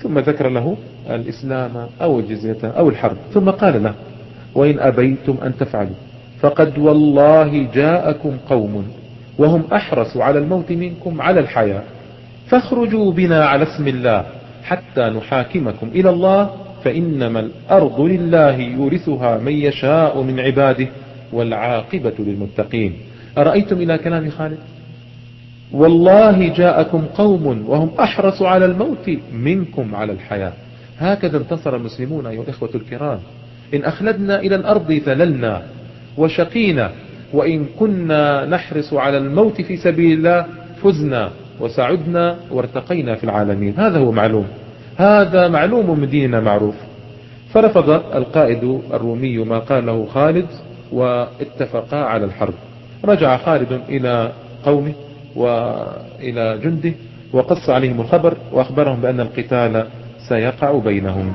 ثم ذكر له الإسلام أو الجزية أو الحرب، ثم قال له: وإن أبيتم أن تفعلوا فقد والله جاءكم قوم وهم أحرص على الموت منكم على الحياة، فاخرجوا بنا على اسم الله حتى نحاكمكم إلى الله، فإنما الأرض لله يورثها من يشاء من عباده والعاقبة للمتقين. أرأيتم إلى كلام خالد؟ والله جاءكم قوم وهم أحرص على الموت منكم على الحياة. هكذا انتصر المسلمون أيها الإخوة الكرام. إن أخلدنا إلى الأرض ذللنا وشقينا، وإن كنا نحرص على الموت في سبيل الله فزنا وسعدنا وارتقينا في العالمين. هذا هو معلوم، هذا معلوم من ديننا معروف. فرفض القائد الرومي ما قاله خالد واتفقا على الحرب. رجع خالد إلى قومه وإلى جنده وقص عليهم الخبر وأخبرهم بأن القتال سيقع بينهم.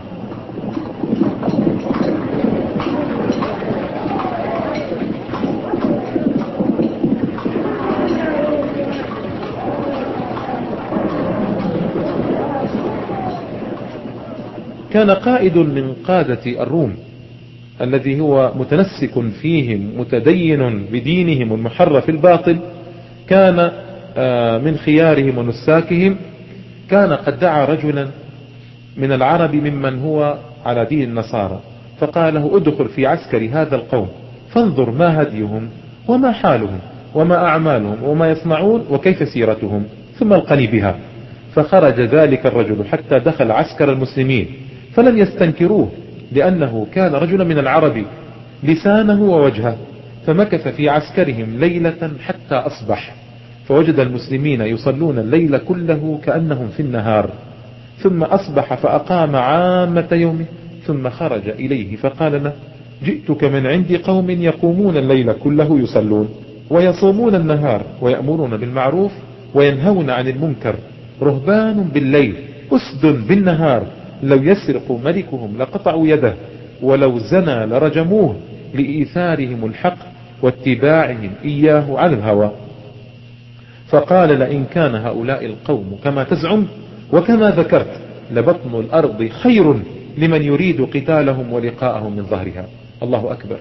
كان قائد من قادة الروم الذي هو متنسك فيهم متدين بدينهم المحرف الباطل، كان من خيارهم ونساكهم، كان قد دعا رجلا من العرب ممن هو على دين النصارى، فقال له: ادخل في عسكر هذا القوم فانظر ما هديهم وما حالهم وما أعمالهم وما يصنعون وكيف سيرتهم، ثم القني بها. فخرج ذلك الرجل حتى دخل عسكر المسلمين فلم يستنكروه، لأنه كان رجلا من العرب لسانه ووجهه، فمكث في عسكرهم ليلة حتى أصبح، فوجد المسلمين يصلون الليل كله كأنهم في النهار، ثم أصبح فأقام عامة يومه، ثم خرج إليه فقال له: جئتك من عند قوم يقومون الليل كله يصلون ويصومون النهار ويأمرون بالمعروف وينهون عن المنكر، رهبان بالليل أسد بالنهار، لو يسرق ملكهم لقطعوا يده، ولو زنى لرجموه، لإيثارهم الحق واتباعهم إياه على الهوى. فقال: لئن كان هؤلاء القوم كما تزعم وكما ذكرت لبطن الأرض خير لمن يريد قتالهم ولقاءهم من ظهرها. الله أكبر.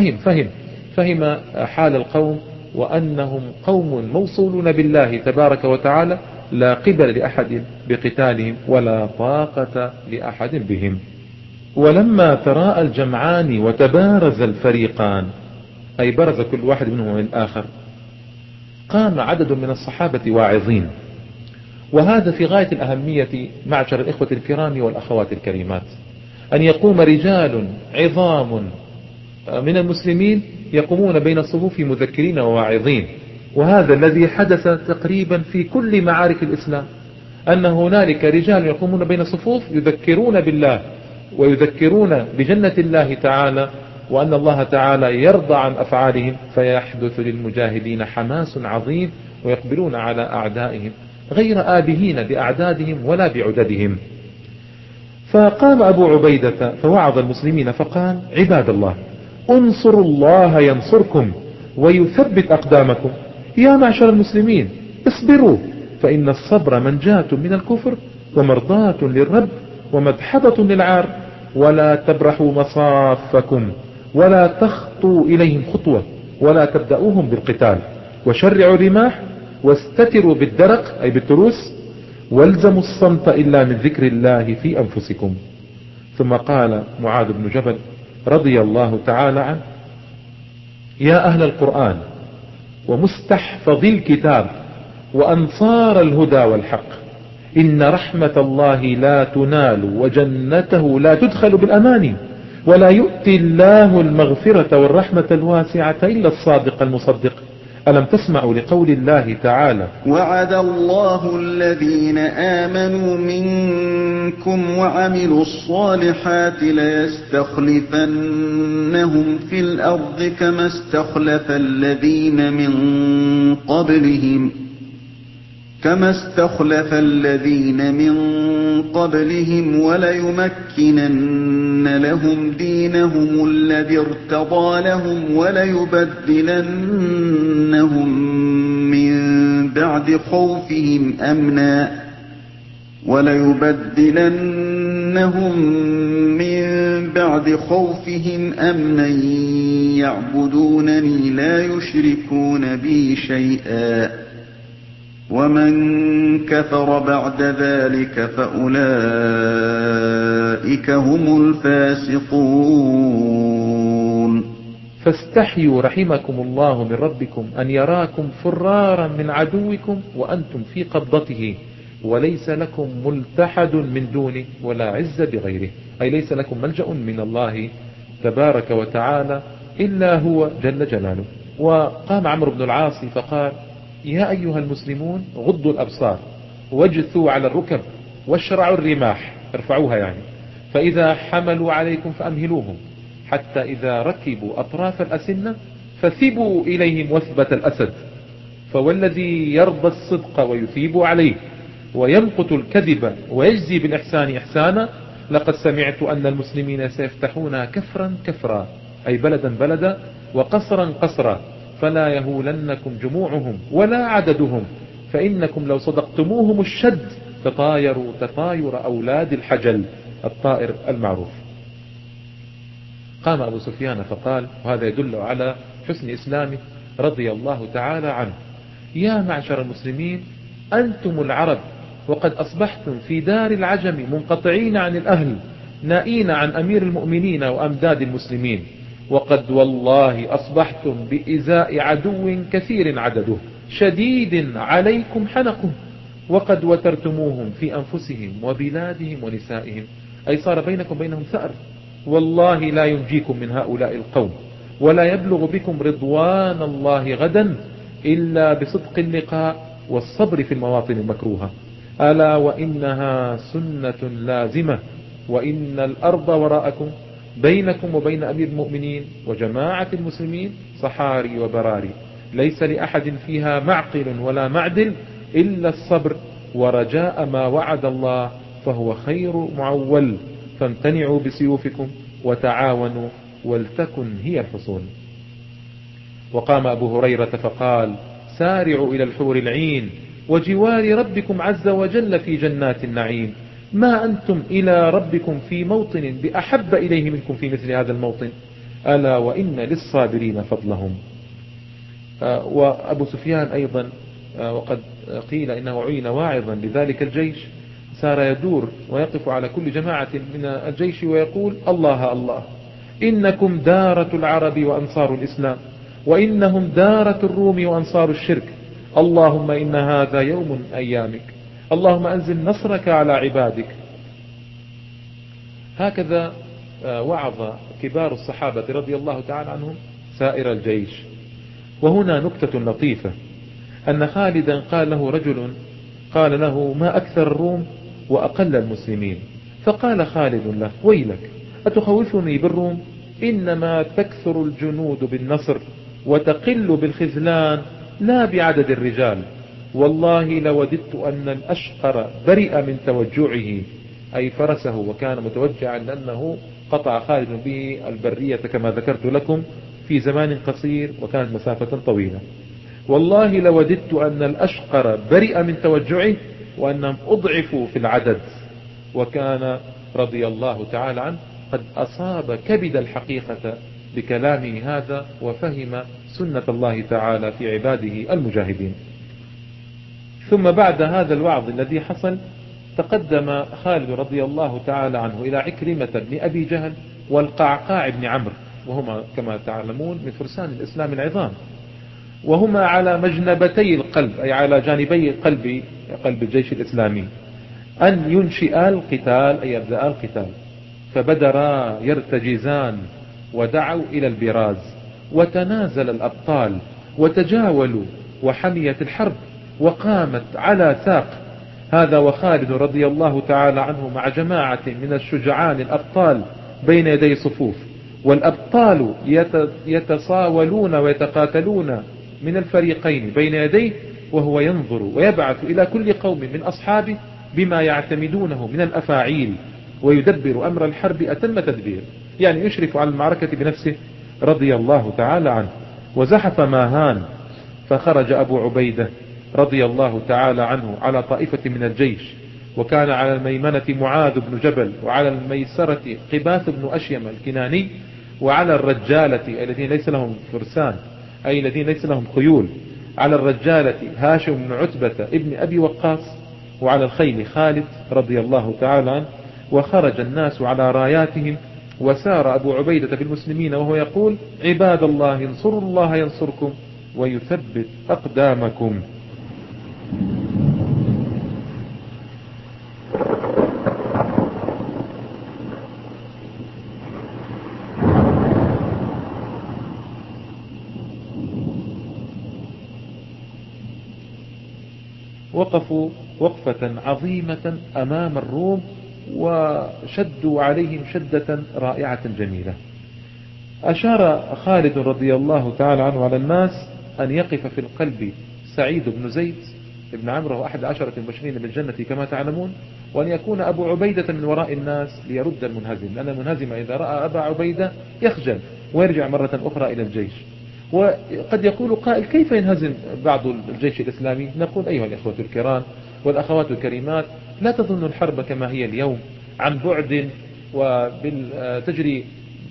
فهم حال القوم وأنهم قوم موصولون بالله تبارك وتعالى، لا قبل لأحد بقتالهم ولا طاقة لأحد بهم. ولما تراءى الجمعان وتبارز الفريقان، أي برز كل واحد منهم من الآخر، قام عدد من الصحابة واعظين. وهذا في غاية الأهمية معشر الإخوة الكرام والأخوات الكريمات، أن يقوم رجال عظام من المسلمين يقومون بين الصفوف مذكرين وواعظين. وهذا الذي حدث تقريبا في كل معارك الإسلام، أن هنالك رجال يقومون بين الصفوف يذكرون بالله ويذكرون بجنة الله تعالى، وأن الله تعالى يرضى عن أفعالهم، فيحدث للمجاهدين حماس عظيم ويقبلون على أعدائهم غير آبهين بأعدادهم ولا بعددهم. فقام أبو عبيدة فوعظ المسلمين فقال: عباد الله، انصروا الله ينصركم ويثبت أقدامكم. يا معشر المسلمين اصبروا، فإن الصبر منجاة من الكفر ومرضاة للرب ومدحضة للعار، ولا تبرحوا مصافكم ولا تخطوا إليهم خطوة ولا تبدأوهم بالقتال، وشرعوا الرماح واستتروا بالدرق أي بالتروس، والزموا الصمت إلا من ذكر الله في أنفسكم. ثم قال معاذ بن جبل رضي الله تعالى عنه: يا أهل القرآن ومستحفظي الكتاب وأنصار الهدى والحق، إن رحمة الله لا تنال وجنته لا تدخل بالأماني، ولا يؤتي الله المغفرة والرحمة الواسعة إلا الصادق المصدق. ألم تسمعوا لقول الله تعالى: وعد الله الذين آمنوا منكم وعملوا الصالحات ليستخلفنهم في الأرض كما استخلف الذين من قبلهم وليمكنن لهم دينهم الذي ارتضى لهم وليبدلنهم من بعد خوفهم أمنا وَلَيُبَدِّلَنَّهُم مِّن بَعْدِ خَوْفِهِمْ أَمْنًا يَعْبُدُونَنِي لَا يُشْرِكُونَ بِي شَيْئًا وَمَن كَفَرَ بَعْدَ ذَٰلِكَ فَأُولَٰئِكَ هُمُ الْفَاسِقُونَ فاستحيوا رحمكم الله من ربكم أن يراكم فرارا من عدوكم وأنتم في قبضته وليس لكم ملتحد من دونه ولا عز بغيره، أي ليس لكم ملجأ من الله تبارك وتعالى إلا هو جل جلاله. وقام عمرو بن العاص فقال: يا أيها المسلمون غضوا الأبصار واجثوا على الركب واشرعوا الرماح، ارفعوها يعني، فإذا حملوا عليكم فأمهلوهم حتى إذا ركبوا أطراف الأسنة فثبوا إليهم وثبة الأسد، فوالذي يرضى الصدق ويثيب عليه ويمقت الكذب ويجزي بالإحسان إحسانا لقد سمعت أن المسلمين سيفتحون كفرا كفرا، أي بلدا بلدا وقصرا قصرا، فلا يهولنكم جموعهم ولا عددهم، فإنكم لو صدقتموهم الشد تطايروا تطاير أولاد الحجل، الطائر المعروف. قام أبو سفيان فقال، وهذا يدل على حسن إسلامه رضي الله تعالى عنه: يا معشر المسلمين، أنتم العرب وقد أصبحتم في دار العجم منقطعين عن الأهل نائين عن أمير المؤمنين وأمداد المسلمين، وقد والله أصبحتم بإزاء عدو كثير عدده شديد عليكم حنقه، وقد وترتموهم في أنفسهم وبلادهم ونسائهم، أي صار بينكم بينهم ثأر، والله لا ينجيكم من هؤلاء القوم ولا يبلغ بكم رضوان الله غدا إلا بصدق اللقاء والصبر في المواطن المكروهة، ألا وإنها سنة لازمة، وإن الأرض وراءكم بينكم وبين أمير المؤمنين وجماعة المسلمين صحاري وبراري، ليس لأحد فيها معقل ولا معدل إلا الصبر ورجاء ما وعد الله، فهو خير معول، فامتنعوا بسيوفكم وتعاونوا ولتكن هي الحصون. وقام أبو هريرة فقال: سارعوا إلى الحور العين وجوار ربكم عز وجل في جنات النعيم، ما أنتم إلى ربكم في موطن بأحب إليه منكم في مثل هذا الموطن، ألا وإن للصابرين فضلهم. وأبو سفيان أيضا وقد قيل إنه عين واعظا لذلك الجيش، سار يدور ويقف على كل جماعة من الجيش ويقول: الله الله، إنكم دارة العرب وأنصار الإسلام، وإنهم دارة الروم وأنصار الشرك، اللهم إن هذا يوم من أيامك، اللهم أنزل نصرك على عبادك. هكذا وعظ كبار الصحابة رضي الله تعالى عنهم سائر الجيش. وهنا نكتة لطيفة، أن خالدا قال له رجل، قال له: ما أكثر الروم وأقل المسلمين؟ فقال خالد له: ويلك، أتخوفني بالروم؟ إنما تكثر الجنود بالنصر وتقل بالخذلان لا بعدد الرجال، والله لوددت أن الأشقر برئ من توجعه، أي فرسه، وكان متوجعا لأنه قطع خالد به البرية كما ذكرت لكم في زمان قصير وكانت مسافة طويلة. والله لوددت أن الأشقر برئ من توجعه وأنهم أضعفوا في العدد. وكان رضي الله تعالى عنه قد أصاب كبد الحقيقة بكلامه هذا، وفهم سنة الله تعالى في عباده المجاهدين. ثم بعد هذا الوعظ الذي حصل تقدم خالد رضي الله تعالى عنه إلى عكرمة بن أبي جهل والقعقاع بن عمرو، وهما كما تعلمون من فرسان الإسلام العظام، وهما على مجنبتي القلب، أي على جانبي قلب الجيش الإسلامي، أن ينشئ القتال، أي يبدأ القتال. فبدرا يرتجزان ودعوا إلى البراز، وتنازل الأبطال وتجاولوا، وحميت الحرب وقامت على ساق. هذا وخالد رضي الله تعالى عنه مع جماعة من الشجعان الأبطال بين يدي صفوف، والأبطال يتصاولون ويتقاتلون من الفريقين بين يديه، وهو ينظر ويبعث إلى كل قوم من أصحابه بما يعتمدونه من الأفاعيل، ويدبر أمر الحرب أتم تدبير، يعني يشرف على المعركة بنفسه رضي الله تعالى عنه. وزحف ماهان، فخرج أبو عبيدة رضي الله تعالى عنه على طائفة من الجيش، وكان على الميمنة معاذ بن جبل، وعلى الميسرة قباث بن أشيم الكناني، وعلى الرجالة الذين ليس لهم فرسان أي الذين ليس لهم خيول، على الرجالة هاشم بن عتبة ابن أبي وقاص، وعلى الخيل خالد رضي الله تعالى عنه. وخرج الناس على راياتهم، وسار أبو عبيدة بالمسلمين وهو يقول: عباد الله انصروا الله ينصركم ويثبت أقدامكم. وقفوا وقفة عظيمة أمام الروم، وشدوا عليهم شدة رائعة جميلة. أشار خالد رضي الله تعالى عنه على الناس أن يقف في القلب سعيد بن زيد ابن عمرو، هو أحد 10 المبشرين بالجنة كما تعلمون، وأن يكون أبو عبيدة من وراء الناس ليرد المنهزم، لأن المنهزم إذا رأى أبا عبيدة يخجل ويرجع مرة أخرى إلى الجيش. وقد يقول قائل: كيف ينهزم بعض الجيش الإسلامي؟ نقول: أيها الإخوة الكرام والأخوات الكريمات، لا تظن الحرب كما هي اليوم عن بعد وتجري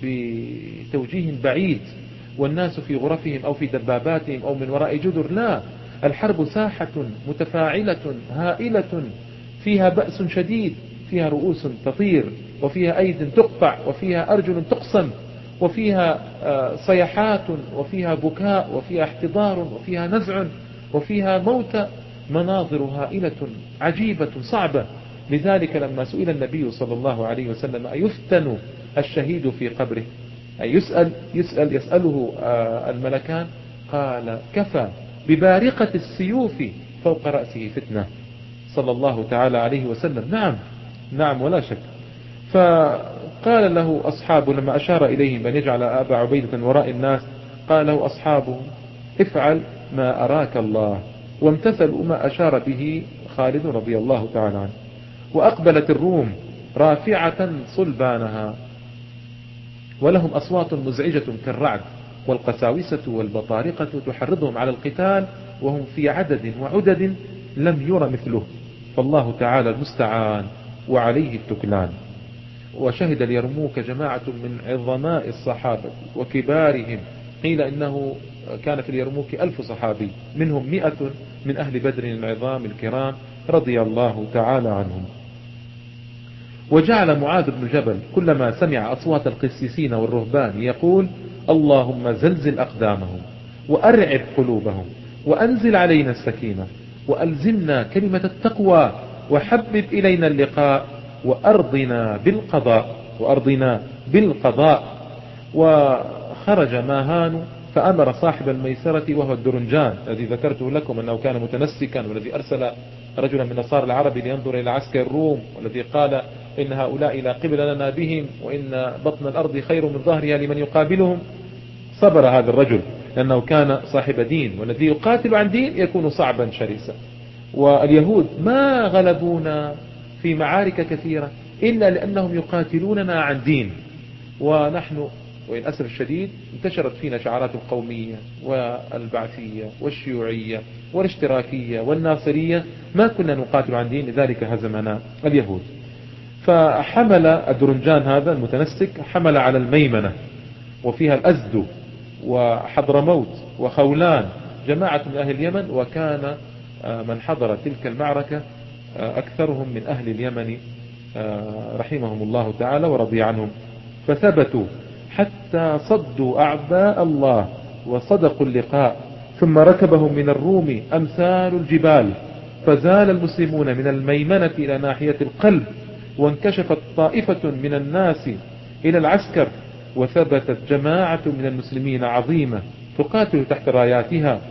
بتوجيه بعيد والناس في غرفهم أو في دباباتهم أو من وراء جدر. لا، الحرب ساحة متفاعلة هائلة فيها بأس شديد، فيها رؤوس تطير، وفيها أيد تقطع، وفيها أرجل تقسم، وفيها صيحات، وفيها بكاء، وفيها احتضار، وفيها نزع، وفيها موت. مناظر هائلة عجيبة صعبة. لذلك لما سئل النبي صلى الله عليه وسلم: أيفتن الشهيد في قبره؟ أي يسأله الملكان؟ قال: كفى ببارقة السيوف فوق رأسه فتنة، صلى الله تعالى عليه وسلم. نعم نعم ولا شك. فقال له أصحابه لما أشار إليهم أن يجعل أبا عبيدة وراء الناس، قال له أصحابه: افعل ما أراك الله، وامتثلوا ما أشار به خالد رضي الله تعالى عنه. وأقبلت الروم رافعة صلبانها، ولهم أصوات مزعجة كالرعد، والقساوسة والبطارقة تحرضهم على القتال، وهم في عدد وعدد لم ير مثله. فالله تعالى المستعان وعليه التكلان. وشهد اليرموك جماعة من عظماء الصحابة وكبارهم، قيل إنه كان في اليرموك 1000 صحابي، منهم 100 من أهل بدر العظام الكرام رضي الله تعالى عنهم. وجعل معاذ بن جبل كلما سمع أصوات القسيسين والرهبان يقول: اللهم زلزل أقدامهم، وأرعب قلوبهم، وأنزل علينا السكينة، وألزمنا كلمة التقوى، وحبب إلينا اللقاء، وأرضنا بالقضاء. وخرج ماهان فأمر صاحب الميسرة وهو الدرنجان الذي ذكرته لكم أنه كان متنسكا، والذي أرسل رجلا من نصارى العرب لينظر إلى عسكر الروم، والذي قال: إن هؤلاء لا قبل لنا بهم، وإن بطن الأرض خير من ظهرها لمن يقابلهم. صبر هذا الرجل لأنه كان صاحب دين، والذي يقاتل عن دين يكون صعبا شريسا. واليهود ما غلبونا في معارك كثيرة إلا لأنهم يقاتلوننا عن دين، ونحن وإن أسف الشديد انتشرت فينا شعارات القومية والبعثية والشيوعية والاشتراكية والناصرية، ما كنا نقاتل عن دين، لذلك هزمنا اليهود. فحمل الدرنجان هذا المتنسك حمل على الميمنة، وفيها الأزد وحضرموت وخولان، جماعة من أهل اليمن، وكان من حضر تلك المعركة أكثرهم من أهل اليمن رحمهم الله تعالى ورضي عنهم. فثبتوا حتى صدوا أعداء الله وصدقوا اللقاء، ثم ركبهم من الروم أمثال الجبال، فزال المسلمون من الميمنة إلى ناحية القلب، وانكشفت طائفة من الناس إلى العسكر، وثبتت جماعة من المسلمين عظيمة تقاتل تحت راياتها.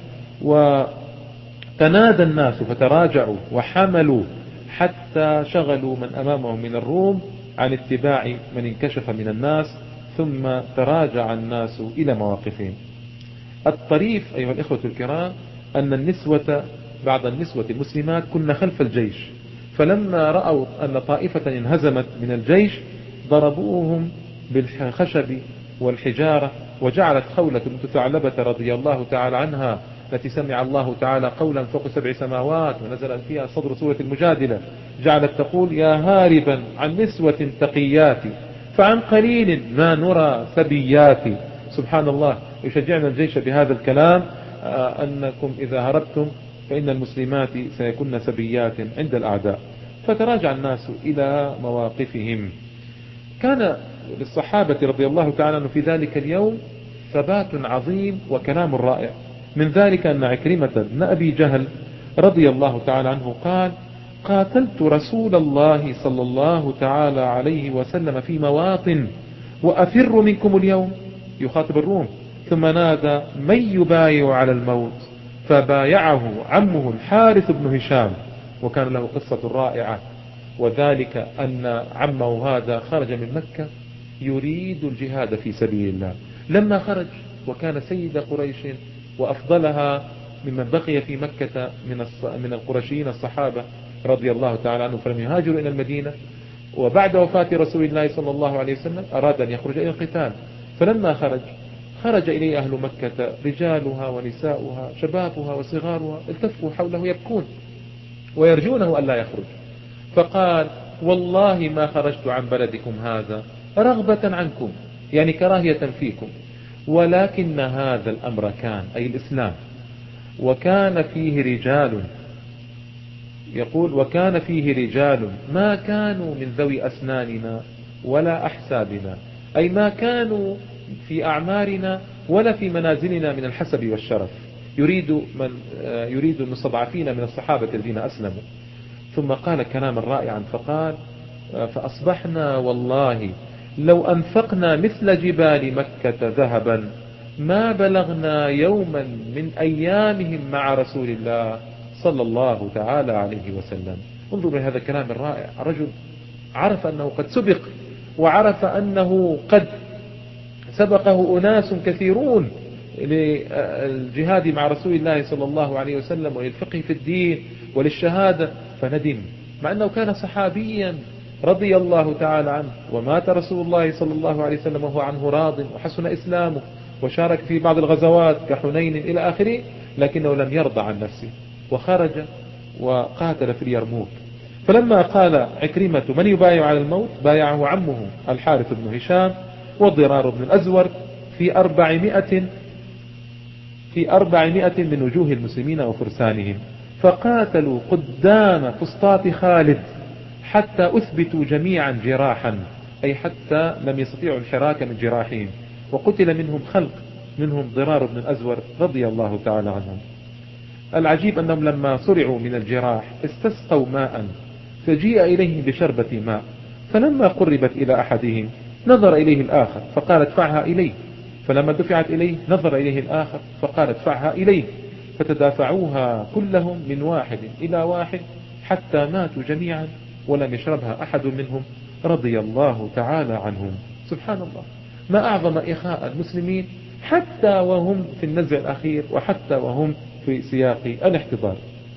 وتنادى الناس فتراجعوا وحملوا حتى شغلوا من أمامهم من الروم عن اتباع من انكشف من الناس، ثم تراجع الناس إلى مواقفهم. الطريف أيها الإخوة الكرام أن بعض النسوة المسلمات كن خلف الجيش، فلما رأوا أن طائفة انهزمت من الجيش ضربوهم بالخشب والحجارة. وجعلت خولة بنت ثعلبة رضي الله تعالى عنها التي سمع الله تعالى قولا فوق 7 سماوات ونزل فيها صدر سورة المجادلة، جعلت تقول يا هاربا عن نسوة تقيات فعن قليل ما نرى ثبيات. سبحان الله، يشجعنا الجيش بهذا الكلام أنكم إذا هربتم فإن المسلمات سيكون سبيات عند الأعداء. فتراجع الناس إلى مواقفهم. كان للصحابة رضي الله تعالى عنهم في ذلك اليوم ثبات عظيم وكلام رائع. من ذلك أن عكرمة بن أبي جهل رضي الله تعالى عنه قال قاتلت رسول الله صلى الله تعالى عليه وسلم في مواطن وأفر منكم اليوم، يخاطب الروم، ثم نادى من يبايع على الموت، فبايعه عمه الحارث بن هشام. وكان له قصة رائعة، وذلك أن عمه هذا خرج من مكة يريد الجهاد في سبيل الله. لما خرج وكان سيد قريش وأفضلها ممن بقي في مكة من القرشيين الصحابة رضي الله تعالى عنهم، فلم يهاجروا إلى المدينة. وبعد وفاة رسول الله صلى الله عليه وسلم أراد أن يخرج إلى القتال، فلما خرج إليه أهل مكة رجالها ونساؤها شبابها وصغارها التفوا حوله يبكون ويرجونه ألا يخرج. فقال والله ما خرجت عن بلدكم هذا رغبة عنكم، يعني كراهية فيكم، ولكن هذا الأمر كان أي الإسلام وكان فيه رجال، يقول وكان فيه رجال ما كانوا من ذوي أسناننا ولا أحسابنا، أي ما كانوا في أعمارنا ولا في منازلنا من الحسب والشرف، يريد المستضعفين من الصحابة الذين أسلموا. ثم قال كلاما رائعا فقال فأصبحنا والله لو أنفقنا مثل جبال مكة ذهبا ما بلغنا يوما من أيامهم مع رسول الله صلى الله تعالى عليه وسلم. انظر لهذا الكلام الرائع، رجل عرف أنه قد سبق، وعرف أنه قد سبقه أناس كثيرون للجهاد مع رسول الله صلى الله عليه وسلم وللفقه في الدين وللشهادة، فندم مع أنه كان صحابيا رضي الله تعالى عنه، ومات رسول الله صلى الله عليه وسلم وهو عنه راض، وحسن إسلامه وشارك في بعض الغزوات كحنين إلى آخره، لكنه لم يرضى عن نفسه وخرج وقاتل في اليرموك. فلما قال عكرمة من يبايع على الموت بايعه عمه الحارث بن هشام والضرار بن الأزور في 400 من وجوه المسلمين وفرسانهم، فقاتلوا قدام فسطاط خالد حتى أثبتوا جميعا جراحا، أي حتى لم يستطيعوا الحراك من جراحهم، وقتل منهم خلق، منهم ضرار بن الأزور رضي الله تعالى عنهم. العجيب أنهم لما صرعوا من الجراح استسقوا ماء، فجيء إليهم بشربة ماء، فلما قربت إلى أحدهم نظر إليه الآخر فقال ادفعها إليه، فلما دفعت إليه نظر إليه الآخر فقال ادفعها إليه، فتدافعوها كلهم من واحد إلى واحد حتى ماتوا جميعا ولم يشربها أحد منهم رضي الله تعالى عنهم. سبحان الله، ما أعظم إخاء المسلمين حتى وهم في النزع الأخير وحتى وهم في سياق الاحتضار.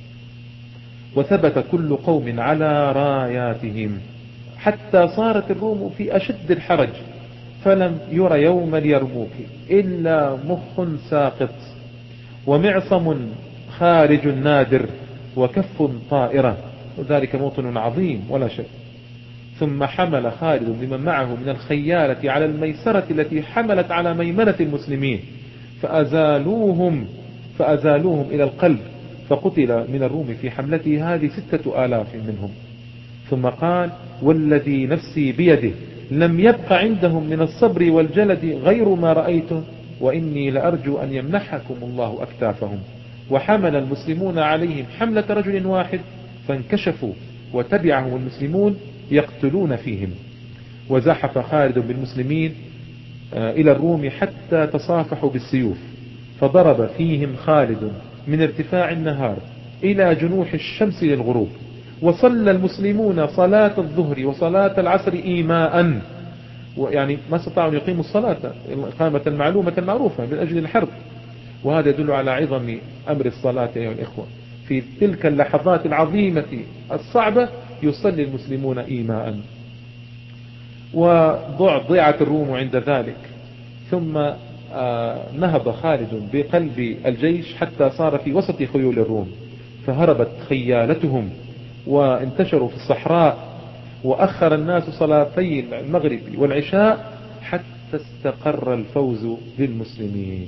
وثبت كل قوم على راياتهم حتى صارت الروم في أشد الحرج، فلم ير يوم اليرموك إلا مخ ساقط ومعصم خارج نادر وكف طائرة، وذلك موطن عظيم ولا شك. ثم حمل خالد بمن معه من الخيالة على الميسرة التي حملت على ميمنة المسلمين فأزالوهم إلى القلب، فقتل من الروم في حملته هذه 6000 منهم. ثم قال والذي نفسي بيده لم يبق عندهم من الصبر والجلد غير ما رأيته، وإني لأرجو أن يمنحكم الله أكتافهم. وحمل المسلمون عليهم حملة رجل واحد فانكشفوا وتبعهم المسلمون يقتلون فيهم. وزحف خالد بالمسلمين إلى الروم حتى تصافحوا بالسيوف، فضرب فيهم خالد من ارتفاع النهار إلى جنوح الشمس للغروب، وصلى المسلمون صلاة الظهر وصلاة العصر إيماء، ويعني ما استطاعوا أن يقيموا الصلاة الإقامة المعلومة المعروفة من أجل الحرب. وهذا يدل على عظم أمر الصلاة أيها الإخوة، في تلك اللحظات العظيمة الصعبة يصلي المسلمون إيماء. وضعت الروم عند ذلك، ثم نهض خالد بقلب الجيش حتى صار في وسط خيول الروم، فهربت خيالتهم وانتشروا في الصحراء، وأخر الناس صلاتي المغرب والعشاء حتى استقر الفوز للمسلمين.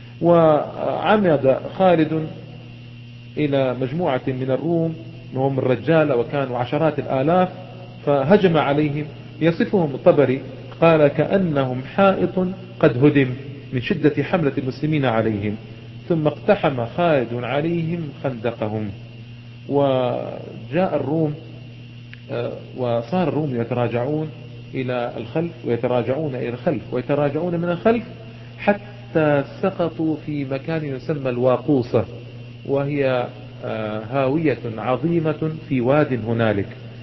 وعمد خالد إلى مجموعة من الروم وهم الرجال وكانوا عشرات الآلاف، فهجم عليهم. يصفهم الطبري قال كأنهم حائط قد هدم من شدة حملة المسلمين عليهم، ثم اقتحم خالد عليهم خندقهم. وجاء الروم وصار الروم يتراجعون إلى الخلف ويتراجعون إلى الخلف ويتراجعون من الخلف حتى سقطوا في مكان يسمى الواقوصة، وهي هاوية عظيمة في واد هنالك.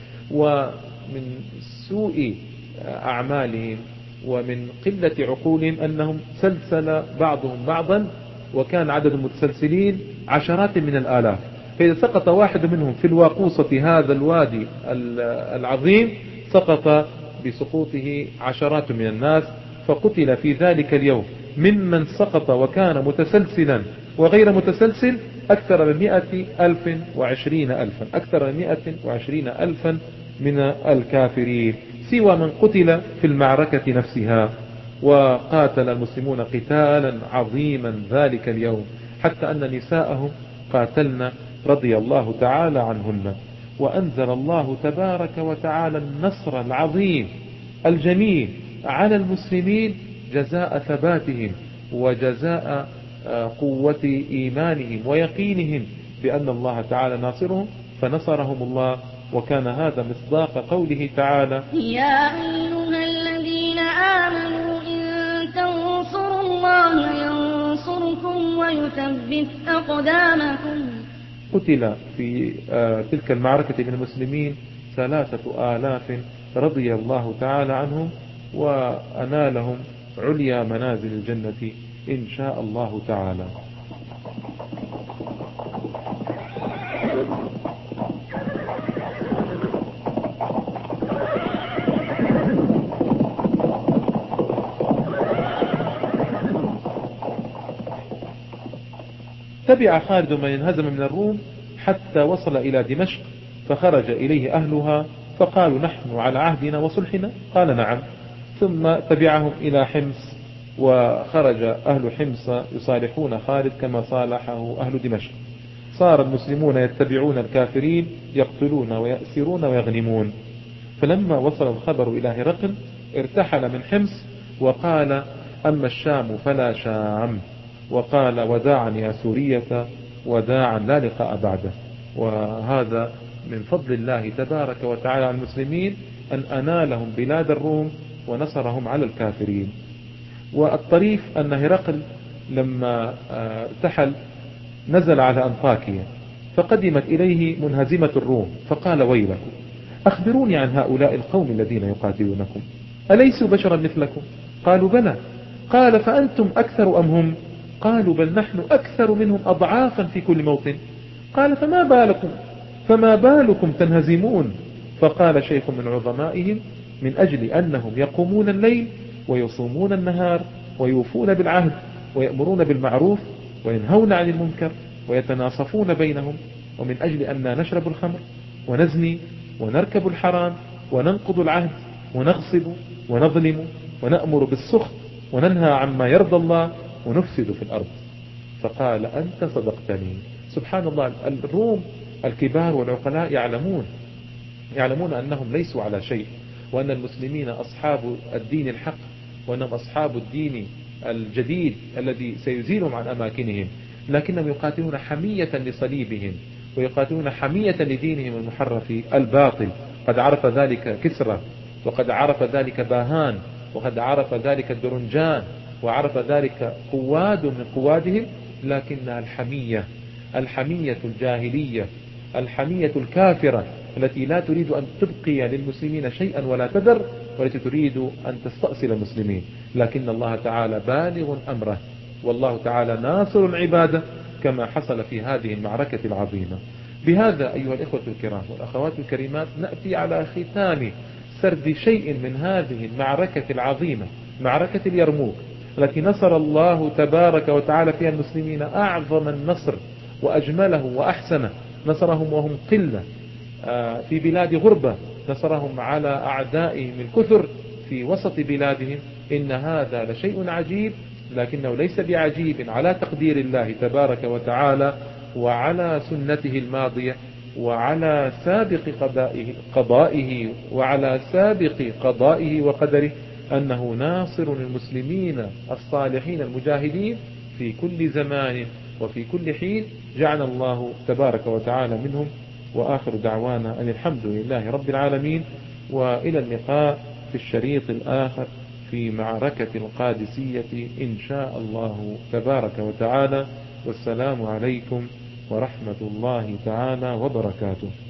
ومن سوء أعمالهم ومن قلة عقولهم أنهم سلسل بعضهم بعضا، وكان عدد المتسلسلين عشرات من الآلاف، فإذا سقط واحد منهم في الواقوصة هذا الوادي العظيم سقط بسقوطه عشرات من الناس، فقتل في ذلك اليوم ممن سقط وكان متسلسلا وغير متسلسل أكثر من 120 ألفا، أكثر من 120 ألفا من الكافرين، سوى من قتل في المعركة نفسها. وقاتل المسلمون قتالا عظيما ذلك اليوم، حتى أن نساءهم قاتلن رضي الله تعالى عنهن. وأنزل الله تبارك وتعالى النصر العظيم الجميل على المسلمين جزاء ثباتهم وجزاء قوة إيمانهم ويقينهم بأن الله تعالى ناصرهم، فنصرهم الله. وكان هذا مصداق قوله تعالى: يا أيها الذين آمنوا إن تنصروا الله ينصركم ويثبت أقدامكم. قتل في تلك المعركة من المسلمين 3000 رضي الله تعالى عنهم، وأنالهم عليا منازل الجنة إن شاء الله تعالى. تبع خالد من انهزم من الروم حتى وصل إلى دمشق، فخرج إليه أهلها فقالوا: نحن على عهدنا وصلحنا؟ قال: نعم. ثم تبعهم إلى حمص، وخرج أهل حمص يصالحون خالد كما صالحه أهل دمشق. صار المسلمون يتبعون الكافرين يقتلون ويأسرون ويغنمون. فلما وصل الخبر إلى هرقل ارتحل من حمص وقال: أما الشام فلا شام، وقال: وداعا يا سورية وداعا لا لقاء بعده. وهذا من فضل الله تبارك وتعالى على المسلمين أن أنالهم بلاد الروم ونصرهم على الكافرين. والطريف أن هرقل لما ارتحل نزل على أنطاكيا، فقدمت إليه منهزمة الروم، فقال: ويلكم، أخبروني عن هؤلاء القوم الذين يقاتلونكم، أليسوا بشرا مثلكم؟ قالوا: بلى. قال: فأنتم أكثر أم هم؟ قالوا: بل نحن أكثر منهم أضعافا في كل موطن. قال: فما بالكم تنهزمون؟ فقال شيخ من عظمائهم: من أجل أنهم يقومون الليل ويصومون النهار ويوفون بالعهد ويأمرون بالمعروف وينهون عن المنكر ويتناصفون بينهم، ومن أجل أننا نشرب الخمر ونزني ونركب الحرام وننقض العهد ونغصب ونظلم ونأمر بالسخط وننهى عما يرضى الله ونفسد في الأرض. فقال: أنت صدقتني. سبحان الله، الروم الكبار والعقلاء يعلمون أنهم ليسوا على شيء، وأن المسلمين أصحاب الدين الحق، وأنهم أصحاب الدين الجديد الذي سيزيلهم عن أماكنهم، لكنهم يقاتلون حمية لصليبهم ويقاتلون حمية لدينهم المحرف الباطل. قد عرف ذلك كسرى، وقد عرف ذلك باهان، وقد عرف ذلك الدرنجان، وعرف ذلك قواد من قوادهم، لكن الحمية الجاهلية، الحمية الكافرة التي لا تريد أن تبقي للمسلمين شيئا ولا تذر، والتي تريد أن تستأصل المسلمين. لكن الله تعالى بالغ أمره، والله تعالى ناصر العبادة كما حصل في هذه المعركة العظيمة. بهذا أيها الإخوة الكرام والأخوات الكريمات نأتي على ختام سرد شيء من هذه المعركة العظيمة، معركة اليرموك، التي نصر الله تبارك وتعالى فيها المسلمين أعظم النصر وأجمله وأحسنه. نصرهم وهم قلة في بلاد غربة، نصرهم على أعدائهم الكثر في وسط بلادهم. إن هذا لشيء عجيب، لكنه ليس بعجيب على تقدير الله تبارك وتعالى وعلى سنته الماضية وعلى سابق قضائه وعلى سابق قضائه وقدره، أنه ناصر المسلمين الصالحين المجاهدين في كل زمان وفي كل حين. جعل الله تبارك وتعالى منهم. وآخر دعوانا أن الحمد لله رب العالمين، وإلى اللقاء في الشريط الآخر في معركة القادسية إن شاء الله تبارك وتعالى. والسلام عليكم ورحمة الله تعالى وبركاته.